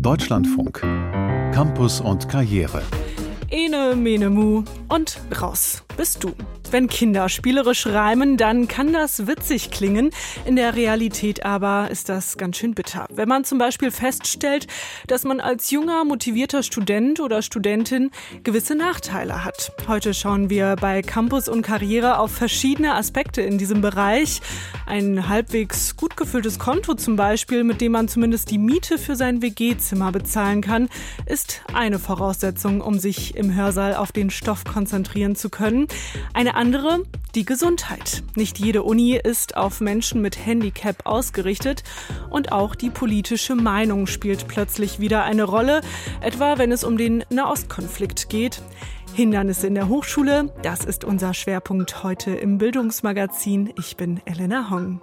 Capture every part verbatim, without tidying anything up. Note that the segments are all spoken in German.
Deutschlandfunk. Campus und Karriere. Ene, mene, mu und raus bist du. Wenn Kinder spielerisch reimen, dann kann das witzig klingen. In der Realität aber ist das ganz schön bitter. Wenn man zum Beispiel feststellt, dass man als junger, motivierter Student oder Studentin gewisse Nachteile hat. Heute schauen wir bei Campus und Karriere auf verschiedene Aspekte in diesem Bereich. Ein halbwegs gut gefülltes Konto zum Beispiel, mit dem man zumindest die Miete für sein W G-Zimmer bezahlen kann, ist eine Voraussetzung, um sich im Hörsaal auf den Stoff konzentrieren zu können. Eine andere, die Gesundheit. Nicht jede Uni ist auf Menschen mit Handicap ausgerichtet und auch die politische Meinung spielt plötzlich wieder eine Rolle, etwa wenn es um den Nahostkonflikt geht. Hindernisse in der Hochschule, das ist unser Schwerpunkt heute im Bildungsmagazin. Ich bin Elena Hong.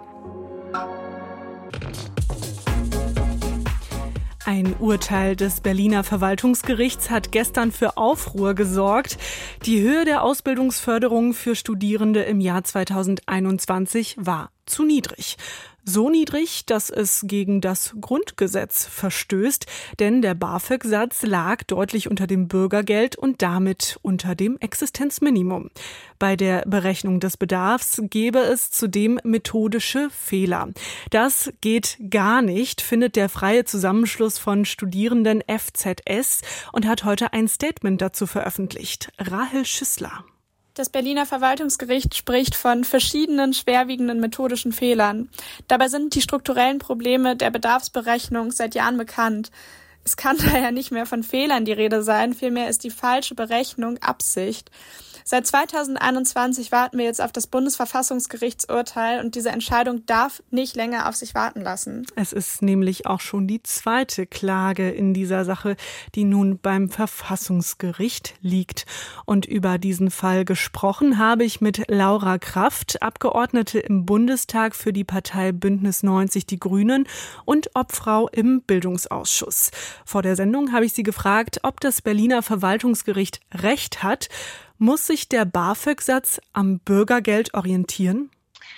Ein Urteil des Berliner Verwaltungsgerichts hat gestern für Aufruhr gesorgt. Die Höhe der Ausbildungsförderung für Studierende im Jahr zweitausendeinundzwanzig war zu niedrig. So niedrig, dass es gegen das Grundgesetz verstößt, denn der BAföG-Satz lag deutlich unter dem Bürgergeld und damit unter dem Existenzminimum. Bei der Berechnung des Bedarfs gäbe es zudem methodische Fehler. Das geht gar nicht, findet der Freie Zusammenschluss von Studierenden F Z S und hat heute ein Statement dazu veröffentlicht. Rahel Schüssler. Das Berliner Verwaltungsgericht spricht von verschiedenen schwerwiegenden methodischen Fehlern. Dabei sind die strukturellen Probleme der Bedarfsberechnung seit Jahren bekannt. Es kann daher nicht mehr von Fehlern die Rede sein, vielmehr ist die falsche Berechnung Absicht. Seit zweitausendeinundzwanzig warten wir jetzt auf das Bundesverfassungsgerichtsurteil und diese Entscheidung darf nicht länger auf sich warten lassen. Es ist nämlich auch schon die zweite Klage in dieser Sache, die nun beim Verfassungsgericht liegt. Und über diesen Fall gesprochen habe ich mit Laura Kraft, Abgeordnete im Bundestag für die Partei Bündnis neunzig Die Grünen und Obfrau im Bildungsausschuss. Vor der Sendung habe ich sie gefragt, ob das Berliner Verwaltungsgericht Recht hat. Muss sich der BAföG-Satz am Bürgergeld orientieren?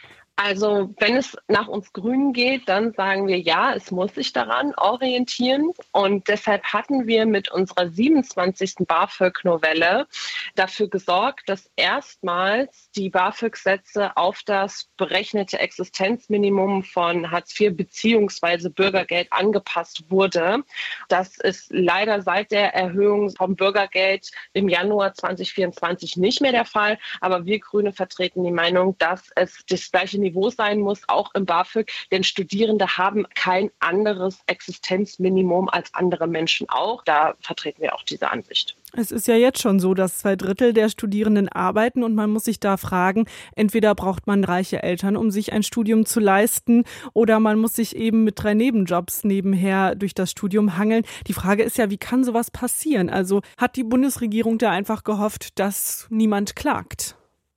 Also wenn es nach uns Grünen geht, dann sagen wir ja, es muss sich daran orientieren. Und deshalb hatten wir mit unserer siebenundzwanzigsten BAföG-Novelle dafür gesorgt, dass erstmals die BAföG-Sätze auf das berechnete Existenzminimum von Hartz vier bzw. Bürgergeld angepasst wurde. Das ist leider seit der Erhöhung vom Bürgergeld im Januar zweitausendvierundzwanzig nicht mehr der Fall. Aber wir Grüne vertreten die Meinung, dass es das gleiche Niveau sein muss, auch im BAföG, denn Studierende haben kein anderes Existenzminimum als andere Menschen auch. Da vertreten wir auch diese Ansicht. Es ist ja jetzt schon so, dass zwei Drittel der Studierenden arbeiten und man muss sich da fragen, entweder braucht man reiche Eltern, um sich ein Studium zu leisten, oder man muss sich eben mit drei Nebenjobs nebenher durch das Studium hangeln. Die Frage ist ja, wie kann sowas passieren? Also hat die Bundesregierung da einfach gehofft, dass niemand klagt?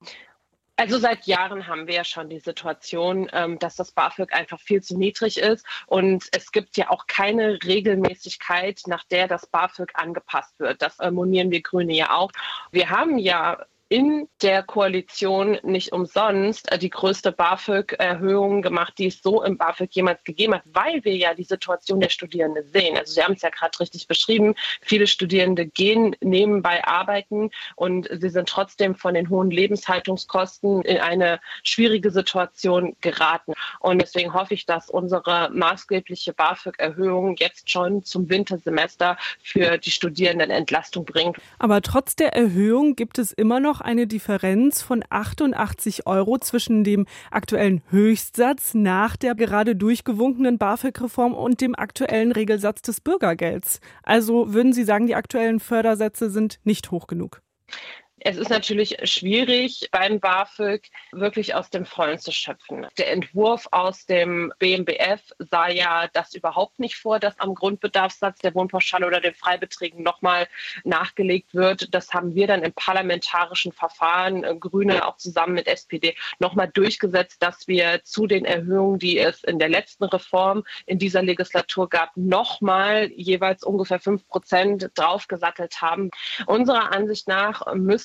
Also seit Jahren haben wir ja schon die Situation, dass das BAföG einfach viel zu niedrig ist und es gibt ja auch keine Regelmäßigkeit, nach der das BAföG angepasst wird. Das monieren wir Grüne ja auch. Wir haben ja in der Koalition nicht umsonst die größte BAföG-Erhöhung gemacht, die es so im BAföG jemals gegeben hat, weil wir ja die Situation der Studierenden sehen. Also Sie haben es ja gerade richtig beschrieben, viele Studierende gehen nebenbei arbeiten und sie sind trotzdem von den hohen Lebenshaltungskosten in eine schwierige Situation geraten. Und deswegen hoffe ich, dass unsere maßgebliche BAföG-Erhöhung jetzt schon zum Wintersemester für die Studierenden Entlastung bringt. Aber trotz der Erhöhung gibt es immer noch eine Differenz von achtundachtzig Euro zwischen dem aktuellen Höchstsatz nach der gerade durchgewunkenen BAföG-Reform und dem aktuellen Regelsatz des Bürgergelds. Also würden Sie sagen, die aktuellen Fördersätze sind nicht hoch genug? Es ist natürlich schwierig, beim BAföG wirklich aus dem Vollen zu schöpfen. Der Entwurf aus dem B M B F sah ja das überhaupt nicht vor, dass am Grundbedarfssatz der Wohnpauschale oder den Freibeträgen nochmal nachgelegt wird. Das haben wir dann im parlamentarischen Verfahren, äh, Grüne auch zusammen mit S P D, nochmal durchgesetzt, dass wir zu den Erhöhungen, die es in der letzten Reform in dieser Legislatur gab, nochmal jeweils ungefähr fünf Prozent draufgesattelt haben. Unserer Ansicht nach müssen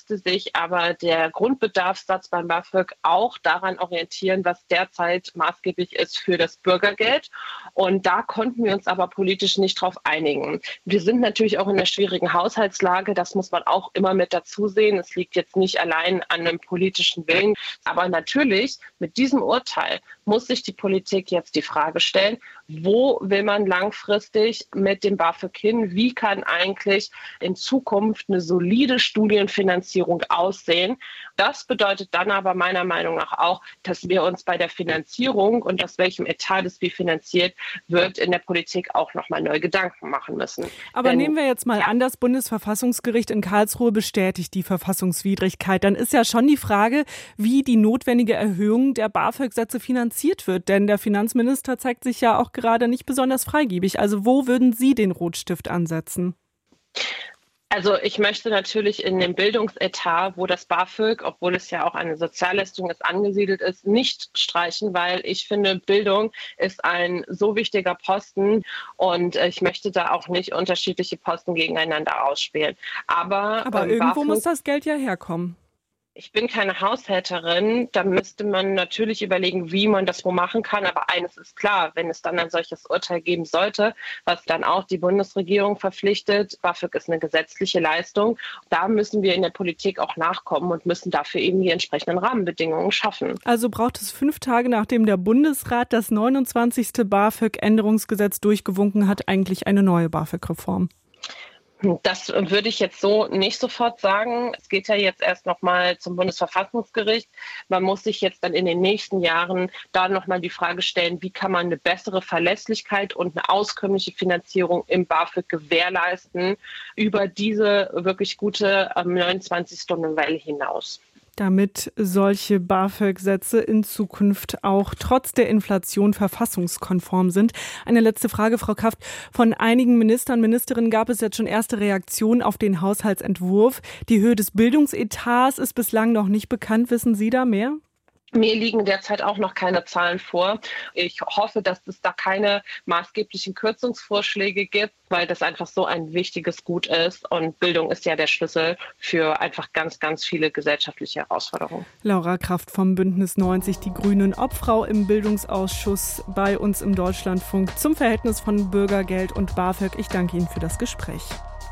müsste sich aber der Grundbedarfssatz beim BAföG auch daran orientieren, was derzeit maßgeblich ist für das Bürgergeld. Und da konnten wir uns aber politisch nicht drauf einigen. Wir sind natürlich auch in einer schwierigen Haushaltslage. Das muss man auch immer mit dazu sehen. Es liegt jetzt nicht allein an einem politischen Willen. Aber natürlich, mit diesem Urteil muss sich die Politik jetzt die Frage stellen, wo will man langfristig mit dem BAföG hin? Wie kann eigentlich in Zukunft eine solide Studienfinanzierung aussehen? Das bedeutet dann aber meiner Meinung nach auch, dass wir uns bei der Finanzierung und aus welchem Etat das wie finanziert wird, in der Politik auch nochmal neu Gedanken machen müssen. Aber Denn, nehmen wir jetzt mal ja. an, das Bundesverfassungsgericht in Karlsruhe bestätigt die Verfassungswidrigkeit. Dann ist ja schon die Frage, wie die notwendige Erhöhung der BAföG-Sätze finanziert wird. Denn der Finanzminister zeigt sich ja auch gerade nicht besonders freigebig. Also wo würden Sie den Rotstift ansetzen? Also ich möchte natürlich in dem Bildungsetat, wo das BAföG, obwohl es ja auch eine Sozialleistung ist, angesiedelt ist, nicht streichen, weil ich finde, Bildung ist ein so wichtiger Posten und ich möchte da auch nicht unterschiedliche Posten gegeneinander ausspielen. Aber, Aber ähm, irgendwo BAföG, muss das Geld ja herkommen. Ich bin keine Haushälterin, da müsste man natürlich überlegen, wie man das wo machen kann. Aber eines ist klar, wenn es dann ein solches Urteil geben sollte, was dann auch die Bundesregierung verpflichtet, BAföG ist eine gesetzliche Leistung, da müssen wir in der Politik auch nachkommen und müssen dafür eben die entsprechenden Rahmenbedingungen schaffen. Also braucht es fünf Tage, nachdem der Bundesrat das neunundzwanzigste BAföG-Änderungsgesetz durchgewunken hat, eigentlich eine neue BAföG-Reform? Das würde ich jetzt so nicht sofort sagen. Es geht ja jetzt erst noch mal zum Bundesverfassungsgericht. Man muss sich jetzt dann in den nächsten Jahren da noch mal die Frage stellen, wie kann man eine bessere Verlässlichkeit und eine auskömmliche Finanzierung im BAföG gewährleisten über diese wirklich gute neunundzwanzig-Stunden-Welle hinaus. Damit solche BAföG-Sätze in Zukunft auch trotz der Inflation verfassungskonform sind. Eine letzte Frage, Frau Kraft. Von einigen Ministern und Ministerinnen gab es jetzt schon erste Reaktionen auf den Haushaltsentwurf. Die Höhe des Bildungsetats ist bislang noch nicht bekannt. Wissen Sie da mehr? Mir liegen derzeit auch noch keine Zahlen vor. Ich hoffe, dass es da keine maßgeblichen Kürzungsvorschläge gibt, weil das einfach so ein wichtiges Gut ist. Und Bildung ist ja der Schlüssel für einfach ganz, ganz viele gesellschaftliche Herausforderungen. Laura Kraft vom Bündnis neunzig, die Grünen, Obfrau im Bildungsausschuss bei uns im Deutschlandfunk zum Verhältnis von Bürgergeld und BAföG. Ich danke Ihnen für das Gespräch.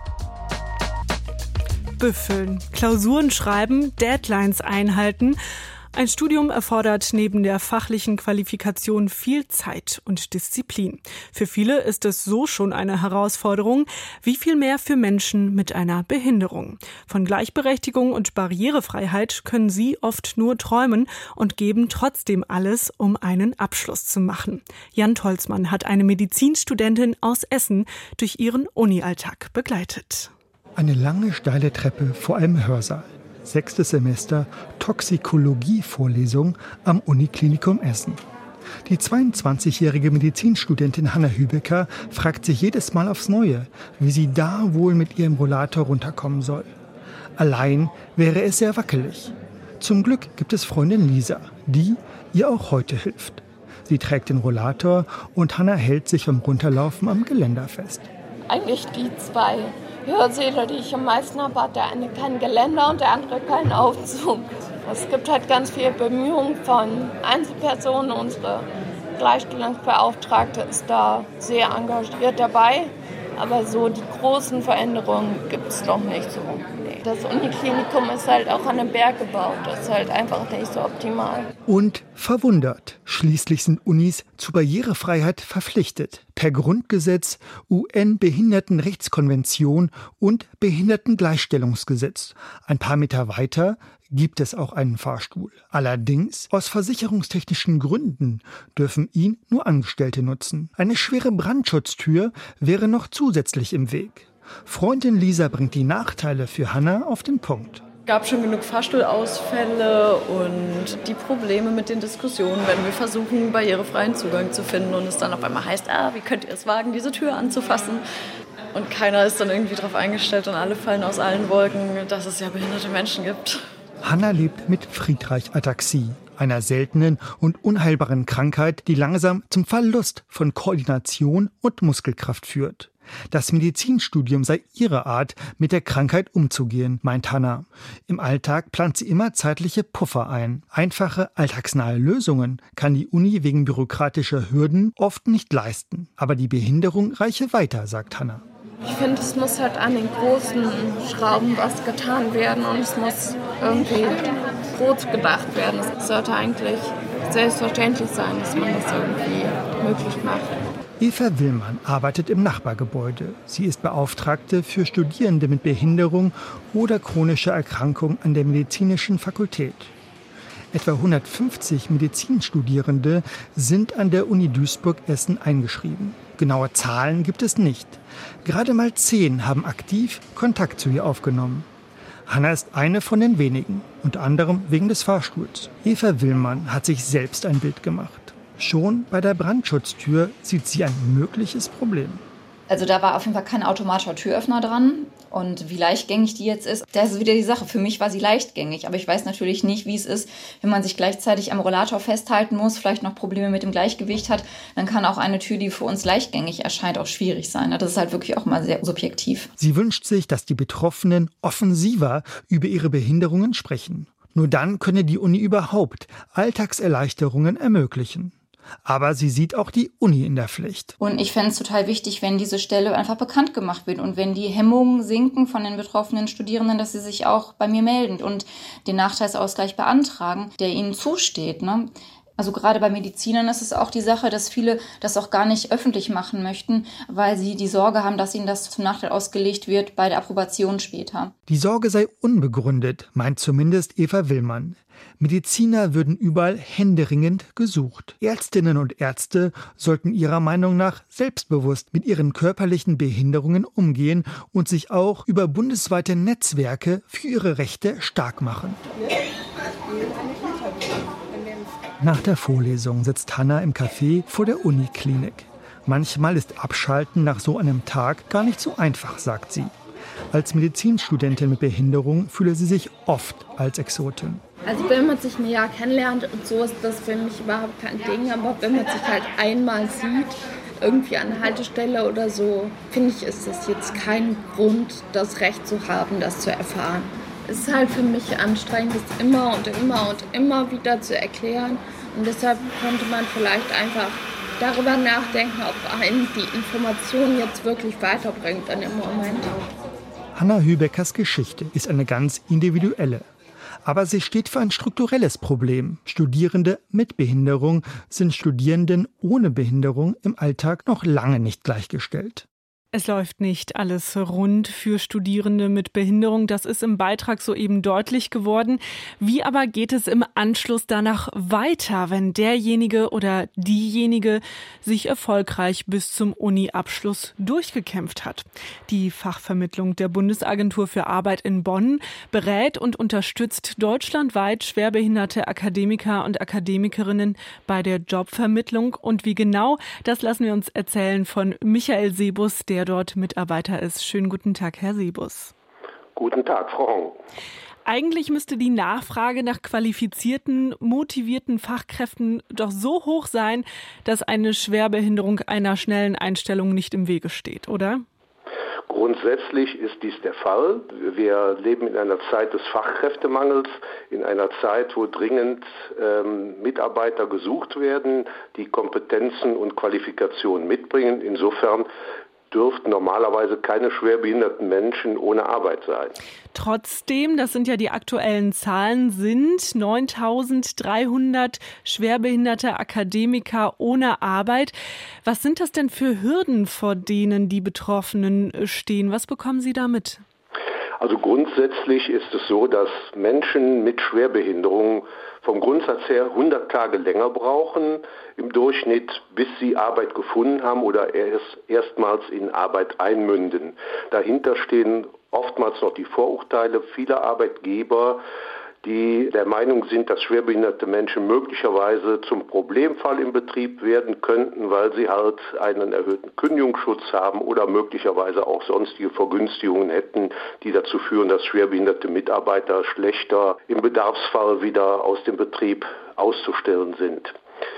Büffeln, Klausuren schreiben, Deadlines einhalten. Ein Studium erfordert neben der fachlichen Qualifikation viel Zeit und Disziplin. Für viele ist es so schon eine Herausforderung, wie viel mehr für Menschen mit einer Behinderung. Von Gleichberechtigung und Barrierefreiheit können sie oft nur träumen und geben trotzdem alles, um einen Abschluss zu machen. Jan Tolzmann hat eine Medizinstudentin aus Essen durch ihren Uni-Alltag begleitet. Eine lange, steile Treppe vor einem Hörsaal. Sechstes Semester Toxikologie-Vorlesung am Uniklinikum Essen. Die zweiundzwanzigjährige Medizinstudentin Hanna Hübecker fragt sich jedes Mal aufs Neue, wie sie da wohl mit ihrem Rollator runterkommen soll. Allein wäre es sehr wackelig. Zum Glück gibt es Freundin Lisa, die ihr auch heute hilft. Sie trägt den Rollator und Hanna hält sich beim Runterlaufen am Geländer fest. Eigentlich die zwei Hörsäle, die ich am meisten habe, hat der eine kein Geländer und der andere keinen Aufzug. Es gibt halt ganz viele Bemühungen von Einzelpersonen. Unsere Gleichstellungsbeauftragte ist da sehr engagiert dabei. Aber so die großen Veränderungen gibt es noch nicht so. Das Uniklinikum ist halt auch an einem Berg gebaut. Das ist halt einfach nicht so optimal. Und verwundert. Schließlich sind Unis zur Barrierefreiheit verpflichtet. Per Grundgesetz, U N-Behindertenrechtskonvention und Behindertengleichstellungsgesetz. Ein paar Meter weiter gibt es auch einen Fahrstuhl. Allerdings, aus versicherungstechnischen Gründen dürfen ihn nur Angestellte nutzen. Eine schwere Brandschutztür wäre noch zusätzlich im Weg. Freundin Lisa bringt die Nachteile für Hanna auf den Punkt. Es gab schon genug Fahrstuhlausfälle und die Probleme mit den Diskussionen, wenn wir versuchen, barrierefreien Zugang zu finden und es dann auf einmal heißt, ah, wie könnt ihr es wagen, diese Tür anzufassen? Und keiner ist dann irgendwie darauf eingestellt und alle fallen aus allen Wolken, dass es ja behinderte Menschen gibt. Hanna lebt mit Friedreich-Ataxie, einer seltenen und unheilbaren Krankheit, die langsam zum Verlust von Koordination und Muskelkraft führt. Das Medizinstudium sei ihre Art, mit der Krankheit umzugehen, meint Hanna. Im Alltag plant sie immer zeitliche Puffer ein. Einfache, alltagsnahe Lösungen kann die Uni wegen bürokratischer Hürden oft nicht leisten. Aber die Behinderung reiche weiter, sagt Hanna. Ich finde, es muss halt an den großen Schrauben was getan werden und es muss irgendwie groß gedacht werden. Es sollte eigentlich selbstverständlich sein, dass man das irgendwie möglich macht. Eva Willmann arbeitet im Nachbargebäude. Sie ist Beauftragte für Studierende mit Behinderung oder chronischer Erkrankung an der medizinischen Fakultät. Etwa hundertfünfzig Medizinstudierende sind an der Uni Duisburg-Essen eingeschrieben. Genaue Zahlen gibt es nicht. Gerade mal zehn haben aktiv Kontakt zu ihr aufgenommen. Hanna ist eine von den wenigen, unter anderem wegen des Fahrstuhls. Eva Willmann hat sich selbst ein Bild gemacht. Schon bei der Brandschutztür sieht sie ein mögliches Problem. Also da war auf jeden Fall kein automatischer Türöffner dran. Und wie leichtgängig die jetzt ist, das ist wieder die Sache. Für mich war sie leichtgängig, aber ich weiß natürlich nicht, wie es ist, wenn man sich gleichzeitig am Rollator festhalten muss, vielleicht noch Probleme mit dem Gleichgewicht hat, dann kann auch eine Tür, die für uns leichtgängig erscheint, auch schwierig sein. Das ist halt wirklich auch mal sehr subjektiv. Sie wünscht sich, dass die Betroffenen offensiver über ihre Behinderungen sprechen. Nur dann könne die Uni überhaupt Alltagserleichterungen ermöglichen. Aber sie sieht auch die Uni in der Pflicht. Und ich fände es total wichtig, wenn diese Stelle einfach bekannt gemacht wird und wenn die Hemmungen sinken von den betroffenen Studierenden, dass sie sich auch bei mir melden und den Nachteilsausgleich beantragen, der ihnen zusteht, ne? Also gerade bei Medizinern ist es auch die Sache, dass viele das auch gar nicht öffentlich machen möchten, weil sie die Sorge haben, dass ihnen das zum Nachteil ausgelegt wird bei der Approbation später. Die Sorge sei unbegründet, meint zumindest Eva Willmann. Mediziner würden überall händeringend gesucht. Ärztinnen und Ärzte sollten ihrer Meinung nach selbstbewusst mit ihren körperlichen Behinderungen umgehen und sich auch über bundesweite Netzwerke für ihre Rechte stark machen. Nach der Vorlesung sitzt Hanna im Café vor der Uniklinik. Manchmal ist Abschalten nach so einem Tag gar nicht so einfach, sagt sie. Als Medizinstudentin mit Behinderung fühle sie sich oft als Exotin. Also wenn man sich ein Jahr kennenlernt und so, ist das für mich überhaupt kein Ding. Aber wenn man sich halt einmal sieht, irgendwie an der Haltestelle oder so, finde ich, ist das jetzt kein Grund, das Recht zu haben, das zu erfahren. Es ist halt für mich anstrengend, das immer und immer und immer wieder zu erklären. Und deshalb könnte man vielleicht einfach darüber nachdenken, ob einen die Information jetzt wirklich weiterbringt an dem Moment. Hanna Hübeckers Geschichte ist eine ganz individuelle. Aber sie steht für ein strukturelles Problem. Studierende mit Behinderung sind Studierenden ohne Behinderung im Alltag noch lange nicht gleichgestellt. Es läuft nicht alles rund für Studierende mit Behinderung. Das ist im Beitrag soeben deutlich geworden. Wie aber geht es im Anschluss danach weiter, wenn derjenige oder diejenige sich erfolgreich bis zum Uni-Abschluss durchgekämpft hat? Die Fachvermittlung der Bundesagentur für Arbeit in Bonn berät und unterstützt deutschlandweit schwerbehinderte Akademiker und Akademikerinnen bei der Jobvermittlung. Und wie genau, das lassen wir uns erzählen von Michael Sebus, der dort Mitarbeiter ist. Schönen guten Tag, Herr Sebus. Guten Tag, Frau Hong. Eigentlich müsste die Nachfrage nach qualifizierten, motivierten Fachkräften doch so hoch sein, dass eine Schwerbehinderung einer schnellen Einstellung nicht im Wege steht, oder? Grundsätzlich ist dies der Fall. Wir leben in einer Zeit des Fachkräftemangels, in einer Zeit, wo dringend ähm, Mitarbeiter gesucht werden, die Kompetenzen und Qualifikationen mitbringen. Insofern dürften normalerweise keine schwerbehinderten Menschen ohne Arbeit sein. Trotzdem, das sind ja die aktuellen Zahlen, sind neuntausenddreihundert schwerbehinderte Akademiker ohne Arbeit. Was sind das denn für Hürden, vor denen die Betroffenen stehen? Was bekommen Sie da mit? Also grundsätzlich ist es so, dass Menschen mit Schwerbehinderung vom Grundsatz her hundert Tage länger brauchen im Durchschnitt, bis sie Arbeit gefunden haben oder erst erstmals in Arbeit einmünden. Dahinter stehen oftmals noch die Vorurteile vieler Arbeitgeber, die der Meinung sind, dass schwerbehinderte Menschen möglicherweise zum Problemfall im Betrieb werden könnten, weil sie halt einen erhöhten Kündigungsschutz haben oder möglicherweise auch sonstige Vergünstigungen hätten, die dazu führen, dass schwerbehinderte Mitarbeiter schlechter im Bedarfsfall wieder aus dem Betrieb auszustellen sind.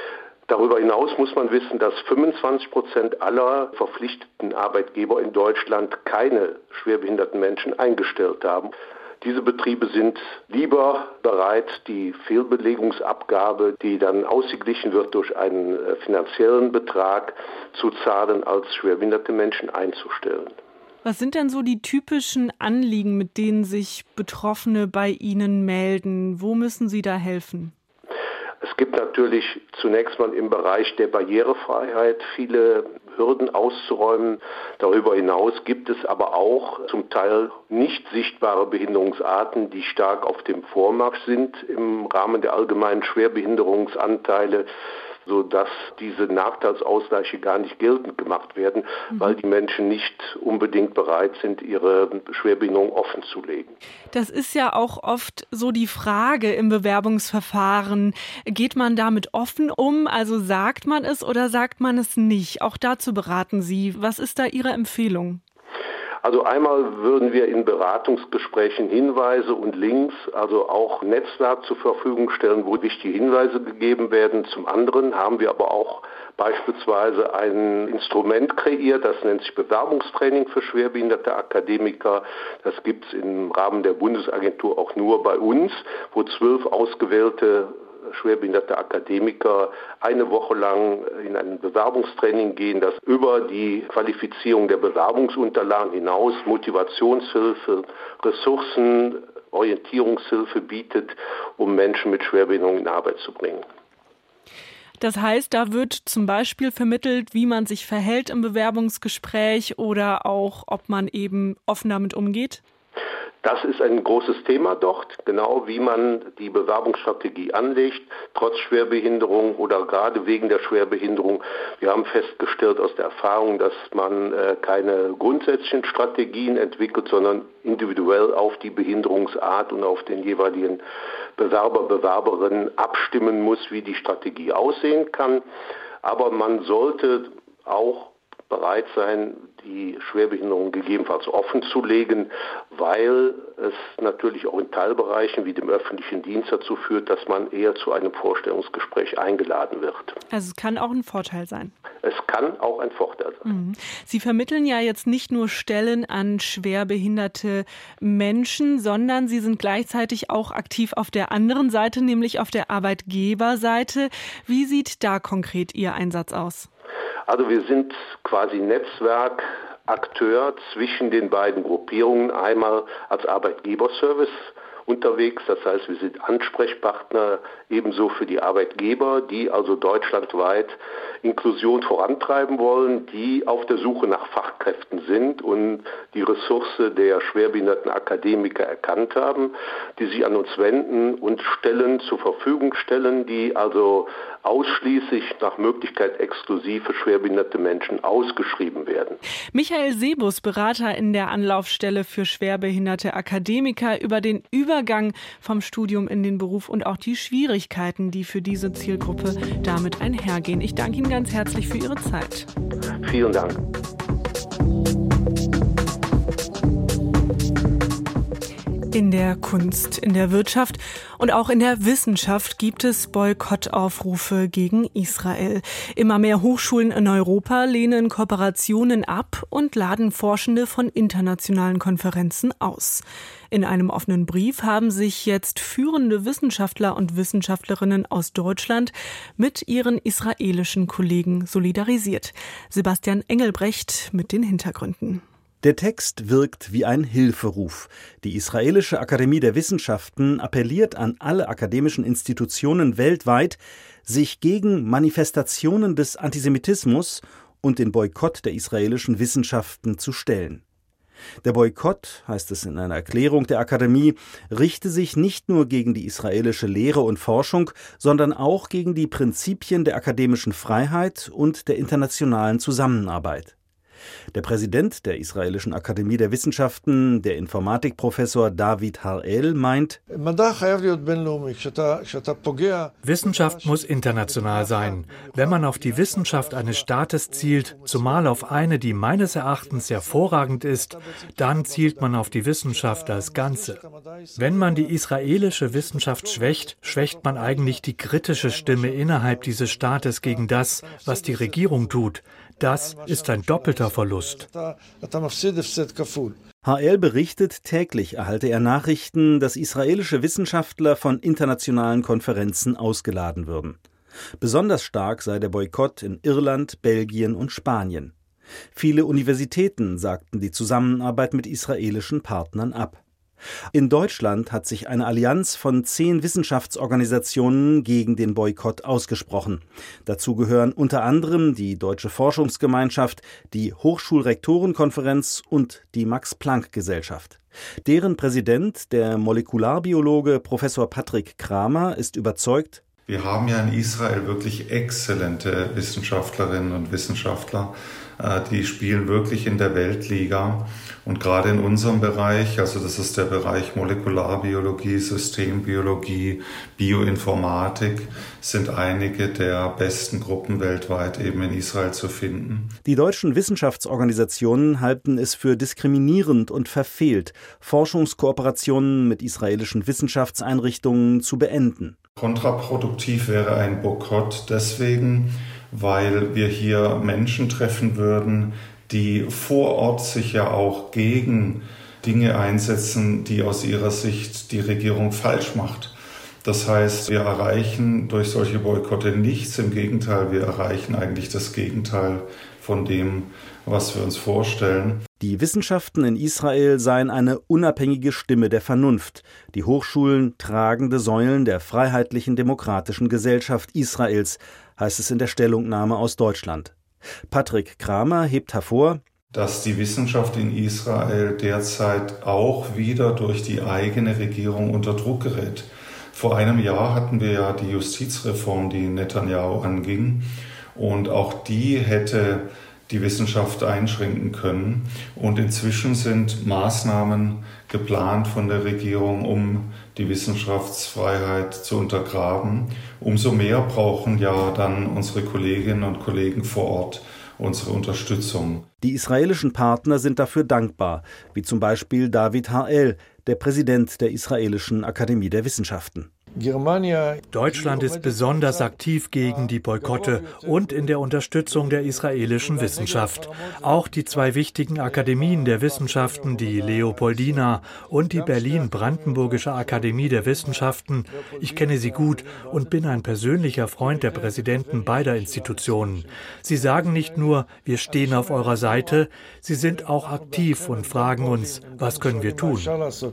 Darüber hinaus muss man wissen, dass fünfundzwanzig Prozent aller verpflichteten Arbeitgeber in Deutschland keine schwerbehinderten Menschen eingestellt haben. Diese Betriebe sind lieber bereit, die Fehlbelegungsabgabe, die dann ausgeglichen wird durch einen finanziellen Betrag, zu zahlen, als schwerbehinderte Menschen einzustellen. Was sind denn so die typischen Anliegen, mit denen sich Betroffene bei Ihnen melden? Wo müssen Sie da helfen? Es gibt natürlich zunächst mal im Bereich der Barrierefreiheit viele Hürden auszuräumen. Darüber hinaus gibt es aber auch zum Teil nicht sichtbare Behinderungsarten, die stark auf dem Vormarsch sind im Rahmen der allgemeinen Schwerbehinderungsanteile, sodass diese Nachteilsausgleiche gar nicht geltend gemacht werden, mhm. weil die Menschen nicht unbedingt bereit sind, ihre Schwerbehinderung offenzulegen. Das ist ja auch oft so die Frage im Bewerbungsverfahren. Geht man damit offen um? Also sagt man es oder sagt man es nicht? Auch dazu beraten Sie. Was ist da Ihre Empfehlung? Also einmal würden wir in Beratungsgesprächen Hinweise und Links, also auch Netzwerk zur Verfügung stellen, wo wichtige Hinweise gegeben werden. Zum anderen haben wir aber auch beispielsweise ein Instrument kreiert, das nennt sich Bewerbungstraining für schwerbehinderte Akademiker. Das gibt es im Rahmen der Bundesagentur auch nur bei uns, wo zwölf ausgewählte schwerbehinderte Akademiker eine Woche lang in ein Bewerbungstraining gehen, das über die Qualifizierung der Bewerbungsunterlagen hinaus Motivationshilfe, Ressourcen, Orientierungshilfe bietet, um Menschen mit Schwerbehinderung in Arbeit zu bringen. Das heißt, da wird zum Beispiel vermittelt, wie man sich verhält im Bewerbungsgespräch oder auch, ob man eben offen damit umgeht? Das ist ein großes Thema dort, genau wie man die Bewerbungsstrategie anlegt, trotz Schwerbehinderung oder gerade wegen der Schwerbehinderung. Wir haben festgestellt aus der Erfahrung, dass man äh, keine grundsätzlichen Strategien entwickelt, sondern individuell auf die Behinderungsart und auf den jeweiligen Bewerber, Bewerberin abstimmen muss, wie die Strategie aussehen kann. Aber man sollte auch bereit sein, die Schwerbehinderung gegebenenfalls offen zu legen, weil es natürlich auch in Teilbereichen wie dem öffentlichen Dienst dazu führt, dass man eher zu einem Vorstellungsgespräch eingeladen wird. Also es kann auch ein Vorteil sein. Es kann auch ein Vorteil sein. Mhm. Sie vermitteln ja jetzt nicht nur Stellen an schwerbehinderte Menschen, sondern Sie sind gleichzeitig auch aktiv auf der anderen Seite, nämlich auf der Arbeitgeberseite. Wie sieht da konkret Ihr Einsatz aus? Also wir sind quasi Netzwerkakteur zwischen den beiden Gruppierungen, einmal als Arbeitgeberservice unterwegs, das heißt, wir sind Ansprechpartner ebenso für die Arbeitgeber, die also deutschlandweit Inklusion vorantreiben wollen, die auf der Suche nach Fachkräften sind und die Ressource der schwerbehinderten Akademiker erkannt haben, die sich an uns wenden und Stellen zur Verfügung stellen, die also ausschließlich nach Möglichkeit exklusiv für schwerbehinderte Menschen ausgeschrieben werden. Michael Sebus, Berater in der Anlaufstelle für schwerbehinderte Akademiker, über den Übergang vom Studium in den Beruf und auch die Schwierigkeiten, die für diese Zielgruppe damit einhergehen. Ich danke Ihnen ganz herzlich für Ihre Zeit. Vielen Dank. In der Kunst, in der Wirtschaft und auch in der Wissenschaft gibt es Boykottaufrufe gegen Israel. Immer mehr Hochschulen in Europa lehnen Kooperationen ab und laden Forschende von internationalen Konferenzen aus. In einem offenen Brief haben sich jetzt führende Wissenschaftler und Wissenschaftlerinnen aus Deutschland mit ihren israelischen Kollegen solidarisiert. Sebastian Engelbrecht mit den Hintergründen. Der Text wirkt wie ein Hilferuf. Die Israelische Akademie der Wissenschaften appelliert an alle akademischen Institutionen weltweit, sich gegen Manifestationen des Antisemitismus und den Boykott der israelischen Wissenschaften zu stellen. Der Boykott, heißt es in einer Erklärung der Akademie, richte sich nicht nur gegen die israelische Lehre und Forschung, sondern auch gegen die Prinzipien der akademischen Freiheit und der internationalen Zusammenarbeit. Der Präsident der Israelischen Akademie der Wissenschaften, der Informatikprofessor David Harel, meint: Wissenschaft muss international sein. Wenn man auf die Wissenschaft eines Staates zielt, zumal auf eine, die meines Erachtens hervorragend ist, dann zielt man auf die Wissenschaft als Ganze. Wenn man die israelische Wissenschaft schwächt, schwächt man eigentlich die kritische Stimme innerhalb dieses Staates gegen das, was die Regierung tut. Das ist ein doppelter Verlust. H L berichtet, täglich erhalte er Nachrichten, dass israelische Wissenschaftler von internationalen Konferenzen ausgeladen würden. Besonders stark sei der Boykott in Irland, Belgien und Spanien. Viele Universitäten sagten die Zusammenarbeit mit israelischen Partnern ab. In Deutschland hat sich eine Allianz von zehn Wissenschaftsorganisationen gegen den Boykott ausgesprochen. Dazu gehören unter anderem die Deutsche Forschungsgemeinschaft, die Hochschulrektorenkonferenz und die Max-Planck-Gesellschaft. Deren Präsident, der Molekularbiologe Professor Patrick Kramer, ist überzeugt: Wir haben ja in Israel wirklich exzellente Wissenschaftlerinnen und Wissenschaftler. Die spielen wirklich in der Weltliga. Und gerade in unserem Bereich, also das ist der Bereich Molekularbiologie, Systembiologie, Bioinformatik, sind einige der besten Gruppen weltweit eben in Israel zu finden. Die deutschen Wissenschaftsorganisationen halten es für diskriminierend und verfehlt, Forschungskooperationen mit israelischen Wissenschaftseinrichtungen zu beenden. Kontraproduktiv wäre ein Boykott deswegen, weil wir hier Menschen treffen würden, die vor Ort sich ja auch gegen Dinge einsetzen, die aus ihrer Sicht die Regierung falsch macht. Das heißt, wir erreichen durch solche Boykotte nichts. Im Gegenteil, wir erreichen eigentlich das Gegenteil von dem, was wir uns vorstellen. Die Wissenschaften in Israel seien eine unabhängige Stimme der Vernunft. Die Hochschulen tragende Säulen der freiheitlichen demokratischen Gesellschaft Israels, heißt es in der Stellungnahme aus Deutschland. Patrick Kramer hebt hervor, dass die Wissenschaft in Israel derzeit auch wieder durch die eigene Regierung unter Druck gerät. Vor einem Jahr hatten wir ja die Justizreform, die Netanyahu anging, und auch die hätte die Wissenschaft einschränken können. Und inzwischen sind Maßnahmen geplant von der Regierung, um die Wissenschaftsfreiheit zu untergraben. Umso mehr brauchen ja dann unsere Kolleginnen und Kollegen vor Ort unsere Unterstützung. Die israelischen Partner sind dafür dankbar, wie zum Beispiel David Harel, der Präsident der Israelischen Akademie der Wissenschaften. Deutschland ist besonders aktiv gegen die Boykotte und in der Unterstützung der israelischen Wissenschaft. Auch die zwei wichtigen Akademien der Wissenschaften, die Leopoldina und die Berlin-Brandenburgische Akademie der Wissenschaften, ich kenne sie gut und bin ein persönlicher Freund der Präsidenten beider Institutionen. Sie sagen nicht nur, wir stehen auf eurer Seite, sie sind auch aktiv und fragen uns, was können wir tun?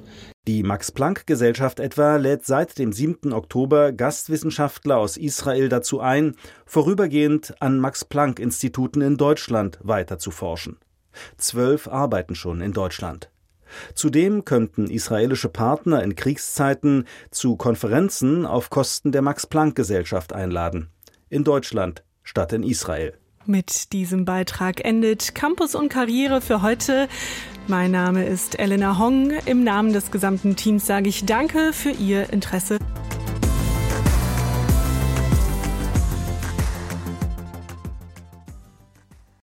Die Max-Planck-Gesellschaft etwa lädt seit dem siebten Oktober Gastwissenschaftler aus Israel dazu ein, vorübergehend an Max-Planck-Instituten in Deutschland weiter zu forschen. Zwölf arbeiten schon in Deutschland. Zudem könnten israelische Partner in Kriegszeiten zu Konferenzen auf Kosten der Max-Planck-Gesellschaft einladen. In Deutschland statt in Israel. Mit diesem Beitrag endet Campus und Karriere für heute. Mein Name ist Elena Hong. Im Namen des gesamten Teams sage ich Danke für Ihr Interesse.